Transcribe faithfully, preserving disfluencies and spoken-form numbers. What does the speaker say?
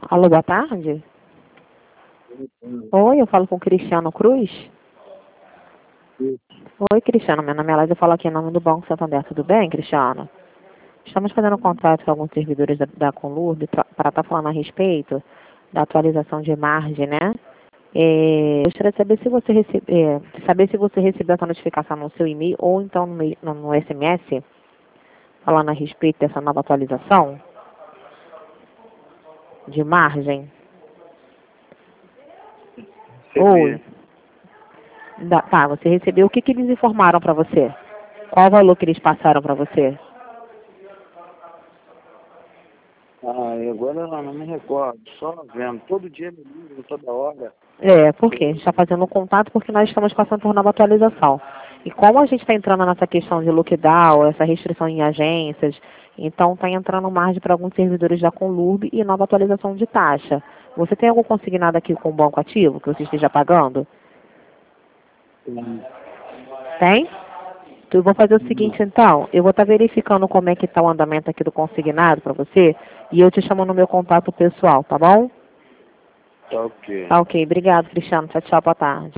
Alô, boa tarde. Oi, eu falo com o Cristiano Cruz. Oi, Cristiano, meu nome é Laís, eu falo aqui em nome do Banco Santander. Tudo bem, Cristiano? Estamos fazendo um contrato com alguns servidores da, da Conlurb para estar falando a respeito da atualização de margem, né? É, eu gostaria de saber se você recebe, é, saber se você recebeu essa notificação no seu e-mail ou então no, e- no, no S M S, falando a respeito dessa nova atualização de margem. Ou, da- tá, você recebeu, o que, que eles informaram para você? Qual o valor que eles passaram para você? Ah, e agora eu não me recordo, só vendo. Todo dia me ligam, toda hora. É, por quê? A gente está fazendo um contato porque nós estamos passando por nova atualização. E como a gente está entrando nessa questão de lockdown, essa restrição em agências, então está entrando margem para alguns servidores da Conlurb e nova atualização de taxa. Você tem algum consignado aqui com o banco ativo que você esteja pagando? Hum, Tem? Então, eu vou fazer o hum, seguinte, então. Eu vou estar verificando como é que está o andamento aqui do consignado para você e eu te chamo no meu contato pessoal, tá bom? Tá ok. Tá ok. Obrigado, Cristiano. Tchau, tchau. Boa tarde.